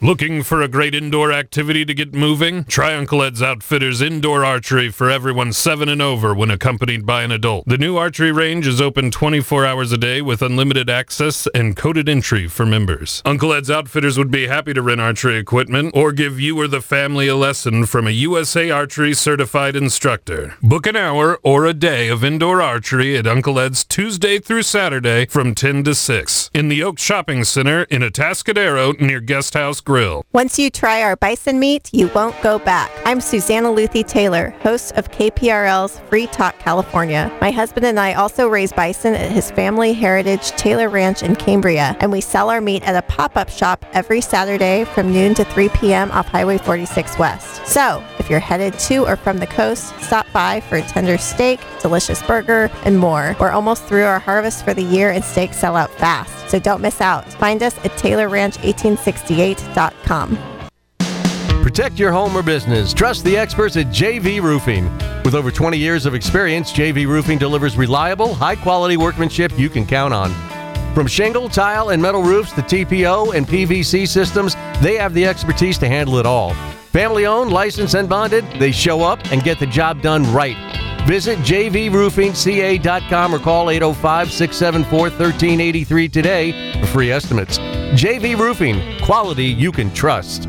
Looking for a great indoor activity to get moving? Try Uncle Ed's Outfitters Indoor Archery for everyone seven and over when accompanied by an adult. The new archery range is open twenty-four hours a day with unlimited access and coded entry for members. Uncle Ed's Outfitters would be happy to rent archery equipment or give you or the family a lesson from a U S A Archery certified instructor. Book an hour or a day of indoor archery at Uncle Ed's Tuesday through Saturday from ten to six in the Oak Shopping Center in Atascadero near Guest House Grill. Once you try our bison meat, you won't go back. I'm Susanna Luthi Taylor, host of K P R L's Free Talk California. My husband and I also raise bison at his family heritage Taylor Ranch in Cambria, and we sell our meat at a pop-up shop every Saturday from noon to three p.m. off Highway forty-six West. So, if you're headed to or from the coast, stop by for a tender steak, delicious burger, and more. We're almost through our harvest for the year and steaks sell out fast, so don't miss out. Find us at Taylor Ranch eighteen sixty-eight dot com. Protect your home or business. Trust the experts at J V Roofing. With over twenty years of experience, J V Roofing delivers reliable, high-quality workmanship you can count on. From shingle, tile, and metal roofs to T P O and P V C systems, they have the expertise to handle it all. Family-owned, licensed, and bonded, they show up and get the job done right. Visit j v roofing c a dot com or call eight oh five, six seven four, one three eight three today for free estimates. J V Roofing, quality you can trust.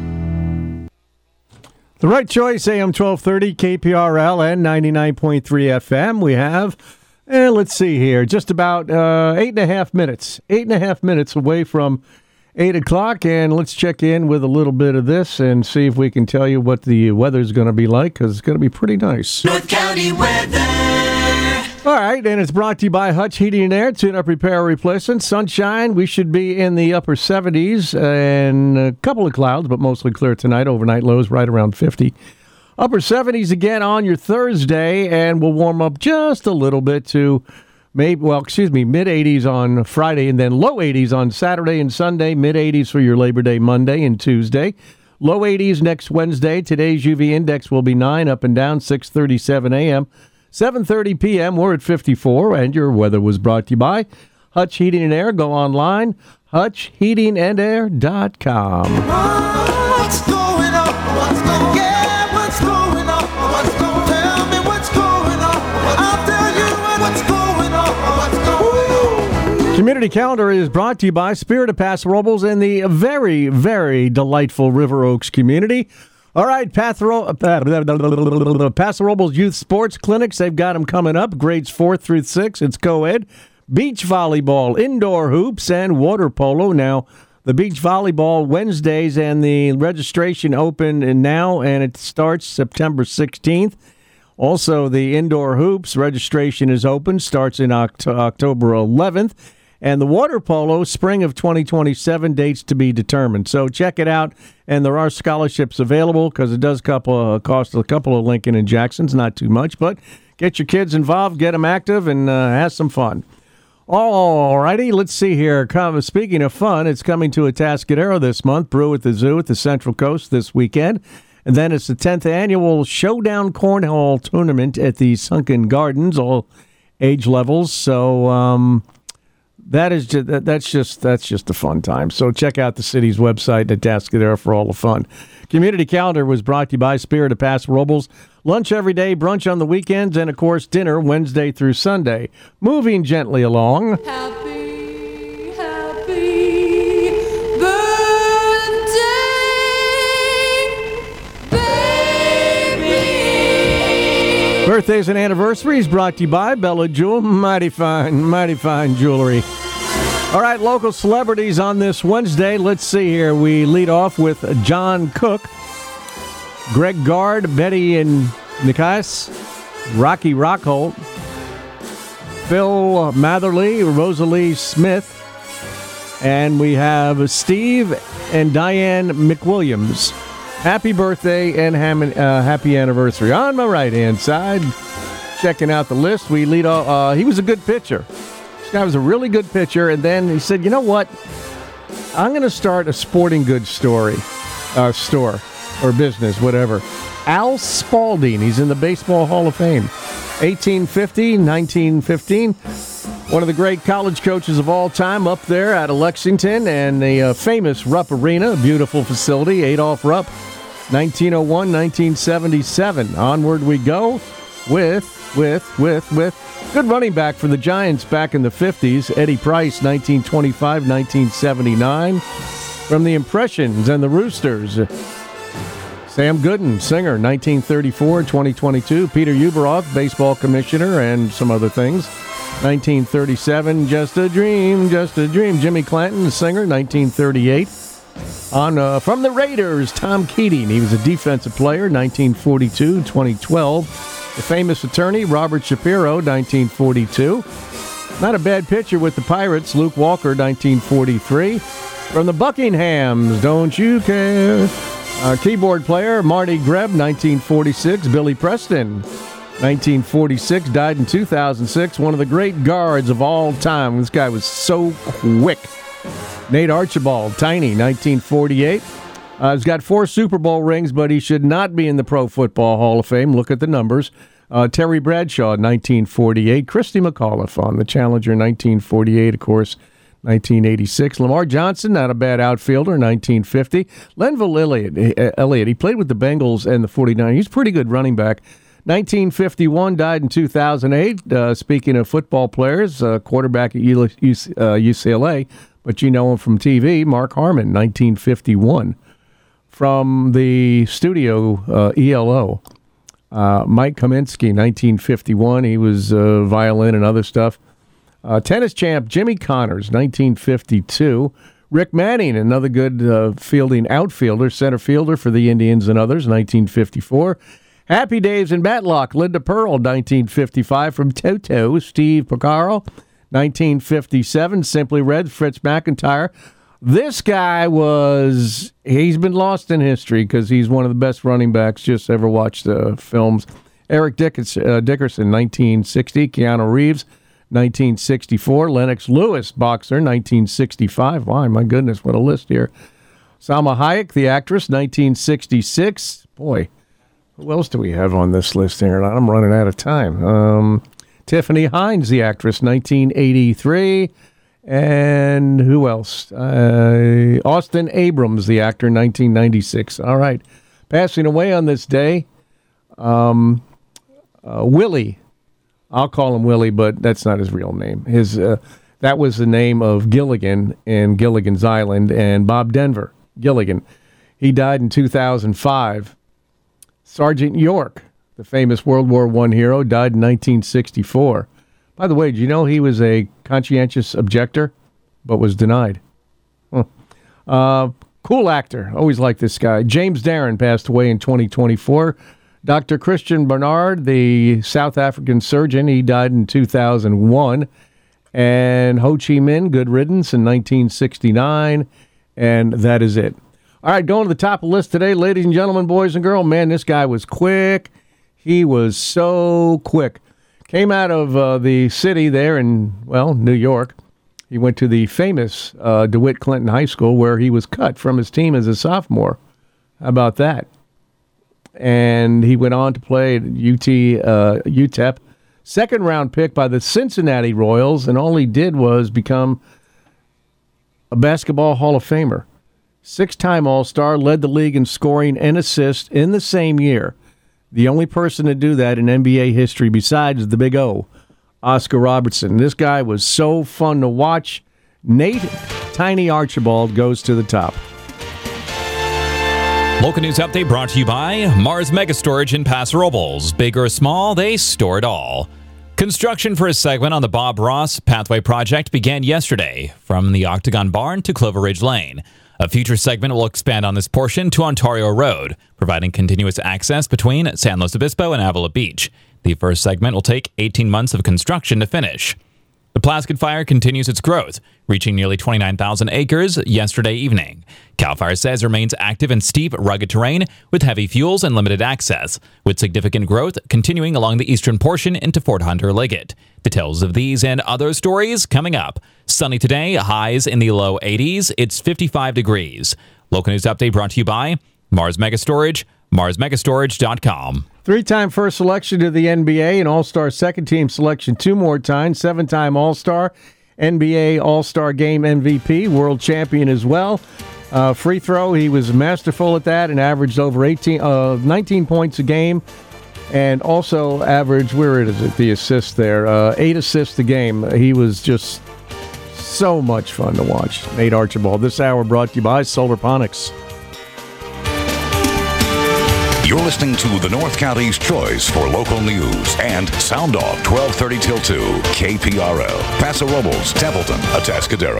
The right choice, A M twelve thirty, K P R L and ninety-nine point three F M. We have, eh, let's see here, just about uh, eight and a half minutes. Eight and a half minutes away from eight o'clock, and let's check in with a little bit of this and see if we can tell you what the weather's going to be like, because it's going to be pretty nice. North County weather. All right, and it's brought to you by Hutch Heating and Air, tune-up repair replacement. Sunshine, we should be in the upper seventies, and a couple of clouds, but mostly clear tonight. Overnight lows right around fifty. Upper seventies again on your Thursday, and we'll warm up just a little bit to maybe, well, excuse me, mid-eighties on Friday, and then low eighties on Saturday and Sunday, mid-eighties for your Labor Day Monday and Tuesday. Low eighties next Wednesday. Today's U V index will be nine, up and down, six thirty-seven a.m. seven thirty p.m., we're at fifty-four, and your weather was brought to you by Hutch Heating and Air. Go online, hutch heating and air dot com. What's going on? What's going on? Yeah, what's going on? What's going on? Tell me what's going on. I'll tell you what's going on. What's going on? Community Calendar is brought to you by Spirit of Paso Robles and the very, very delightful River Oaks community. All right, Paso Robles Youth Sports Clinics, they've got them coming up, grades four through six. It's co-ed, beach volleyball, indoor hoops, and water polo. Now, the beach volleyball Wednesdays and the registration open now, and it starts September sixteenth. Also, the indoor hoops registration is open, starts in Oct- October eleventh. And the water polo, spring of twenty twenty-seven, dates to be determined. So check it out, and there are scholarships available because it does couple, uh, cost a couple of Lincoln and Jacksons, not too much. But get your kids involved, get them active, and uh, have some fun. All righty, let's see here. Speaking of fun, it's coming to Atascadero this month. Brew at the Zoo at the Central Coast this weekend. And then it's the tenth annual Showdown Cornhole Tournament at the Sunken Gardens, all age levels. So... um That is just, that's just that's just a fun time. So check out the city's website at Atascadero for all the fun. Community Calendar was brought to you by Spirit of Paso Robles. Lunch every day, brunch on the weekends, and of course dinner Wednesday through Sunday. Moving gently along. Happy, happy birthday, baby. Birthdays and anniversaries brought to you by Bella Jewel. Mighty fine, mighty fine jewelry. All right, local celebrities on this Wednesday. Let's see here. We lead off with John Cook, Greg Gard, Betty and Nikias, Rocky Rockholt, Phil Matherly, Rosalie Smith, and we have Steve and Diane McWilliams. Happy birthday and ham- uh, happy anniversary. On my right-hand side, checking out the list, we lead off. Uh, he was a good pitcher. This guy was a really good pitcher, and then he said, you know what? I'm going to start a sporting goods story, uh, store or business, whatever. Al Spalding, he's in the Baseball Hall of Fame. eighteen fifty, nineteen fifteen. One of the great college coaches of all time up there out of Lexington and the uh, famous Rupp Arena, a beautiful facility, Adolph Rupp, nineteen oh one, nineteen seventy-seven. Onward we go with, with, with, with good running back for the Giants back in the fifties, Eddie Price, nineteen twenty-five, nineteen seventy-nine. From the Impressions and the Roosters, Sam Gooden, singer, nineteen thirty-four, twenty twenty-two. Peter Ueberroth, baseball commissioner, and some other things. nineteen thirty-seven, Just a Dream, Just a Dream. Jimmy Clanton, singer, nineteen thirty-eight. On uh, From the Raiders, Tom Keating. He was a defensive player, nineteen forty-two, twenty twelve. The famous attorney, Robert Shapiro, nineteen forty-two. Not a bad pitcher with the Pirates, Luke Walker, nineteen forty-three. From the Buckinghams, Don't You Care? Uh, keyboard player, Marty Greb, nineteen forty-six. Billy Preston, nineteen forty-six, died in two thousand six. One of the great guards of all time. This guy was so quick. Nate Archibald, tiny, nineteen forty-eight. Uh, he's got four Super Bowl rings, but he should not be in the Pro Football Hall of Fame. Look at the numbers. Uh, Terry Bradshaw, nineteen forty-eight. Christy McAuliffe on the Challenger, nineteen forty-eight, of course, nineteen eighty-six. Lamar Johnson, not a bad outfielder, nineteen fifty. Lenville Elliott, Elliott, he played with the Bengals and the forty-niners. He's a pretty good running back. nineteen fifty-one, died in two thousand eight. Uh, speaking of football players, uh, quarterback at U C L A, but you know him from T V, Mark Harmon, nineteen fifty-one. From the studio uh, E L O, uh, Mike Kaminsky, nineteen fifty-one. He was uh, violin and other stuff. Uh, tennis champ Jimmy Connors, nineteen fifty-two. Rick Manning, another good uh, fielding outfielder, center fielder for the Indians and others, nineteen fifty-four. Happy Days in Matlock, Linda Pearl, nineteen fifty-five. From Toto, Steve Porcaro, nineteen fifty-seven. Simply Red, Fritz McIntyre. This guy was, he's been lost in history because he's one of the best running backs just ever watched the films. Eric Dickerson, uh, Dickerson, nineteen sixty. Keanu Reeves, nineteen sixty-four. Lennox Lewis, boxer, nineteen sixty-five. Why, my goodness, what a list here. Salma Hayek, the actress, nineteen sixty-six. Boy, who else do we have on this list here? I'm running out of time. Um, Tiffany Hines, the actress, nineteen eighty-three. And who else? Uh, Austin Abrams, the actor, nineteen ninety-six. All right. Passing away on this day, um, uh, Willie. I'll call him Willie, but that's not his real name. His uh, that was the name of Gilligan in Gilligan's Island, and Bob Denver, Gilligan. He died in two thousand five. Sergeant York, the famous World War One hero, died in nineteen sixty-four. By the way, did you know he was a conscientious objector, but was denied? Huh. Uh, cool actor. Always liked this guy. James Darren passed away in twenty twenty-four. Doctor Christian Barnard, the South African surgeon, he died in two thousand one. And Ho Chi Minh, good riddance, in nineteen sixty-nine. And that is it. All right, going to the top of the list today, ladies and gentlemen, boys and girls. Man, this guy was quick. He was so quick. Came out of uh, the city there in, well, New York. He went to the famous uh, DeWitt Clinton High School where he was cut from his team as a sophomore. How about that? And he went on to play at U T, uh, U T E P. Second round pick by the Cincinnati Royals, and all he did was become a basketball Hall of Famer. Six-time All-Star, led the league in scoring and assists in the same year. The only person to do that in N B A history besides the Big O, Oscar Robertson. This guy was so fun to watch. Nate Tiny Archibald goes to the top. Local news update brought to you by Mars Mega Storage in Paso Robles. Big or small, they store it all. Construction for a segment on the Bob Ross Pathway project began yesterday from the Octagon Barn to Clover Ridge Lane. A future segment will expand on this portion to Ontario Road, providing continuous access between San Luis Obispo and Avila Beach. The first segment will take eighteen months of construction to finish. The Plaskett Fire continues its growth, reaching nearly twenty-nine thousand acres yesterday evening. CAL FIRE says it remains active in steep, rugged terrain with heavy fuels and limited access, with significant growth continuing along the eastern portion into Fort Hunter Liggett. Details of these and other stories coming up. Sunny today, highs in the low eighties. It's fifty-five degrees. Local news update brought to you by Mars Mega Storage, Mars Mega Storage dot com. Three-time first selection to the N B A and All-Star second-team selection two more times. Seven-time All-Star, N B A All-Star Game M V P, world champion as well. Uh, free throw, he was masterful at that and averaged over eighteen, uh, nineteen points a game. And also averaged, where is it, the assist there, uh, eight assists a game. He was just so much fun to watch. Nate Archibald. This hour brought to you by Solarponics. You're listening to the North County's choice for local news and Sound Off twelve thirty till two, K P R L, Paso Robles, Templeton, Atascadero.